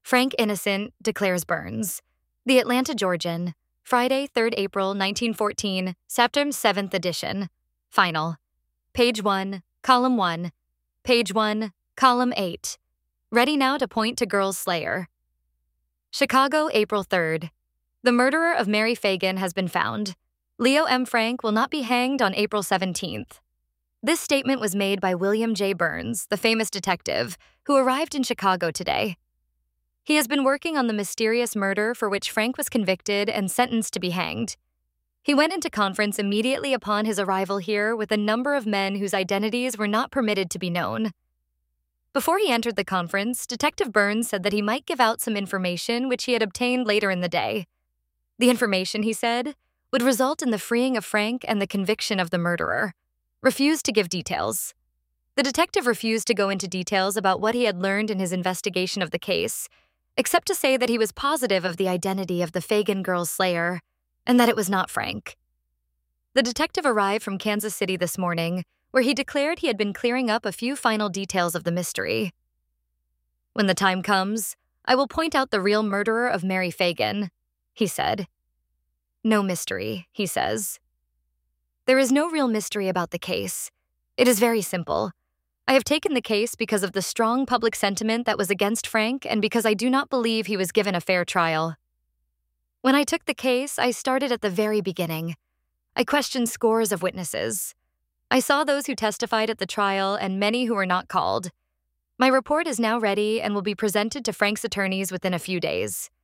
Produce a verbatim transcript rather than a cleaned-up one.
Frank innocent, declares Burns. The Atlanta Georgian, Friday, third April nineteen fourteen, September seventh edition. Final. Page one, column one. Page one, column eight. Ready now to point to girl's slayer. Chicago, April third. The murderer of Mary Fagan has been found. Leo M. Frank will not be hanged on April seventeenth. This statement was made by William J. Burns, the famous detective, who arrived in Chicago today. He has been working on the mysterious murder for which Frank was convicted and sentenced to be hanged. He went into conference immediately upon his arrival here with a number of men whose identities were not permitted to be known. Before he entered the conference, Detective Burns said that he might give out some information which he had obtained later in the day. The information, he said, would result in the freeing of Frank and the conviction of the murderer. Refused to give details. The detective refused to go into details about what he had learned in his investigation of the case, except to say that he was positive of the identity of the Fagan girl's slayer, and that it was not Frank. The detective arrived from Kansas City this morning, where he declared he had been clearing up a few final details of the mystery. When the time comes, I will point out the real murderer of Mary Fagan, he said. No mystery, he says. There is no real mystery about the case. It is very simple. I have taken the case because of the strong public sentiment that was against Frank and because I do not believe he was given a fair trial. When I took the case, I started at the very beginning. I questioned scores of witnesses. I saw those who testified at the trial and many who were not called. My report is now ready and will be presented to Frank's attorneys within a few days.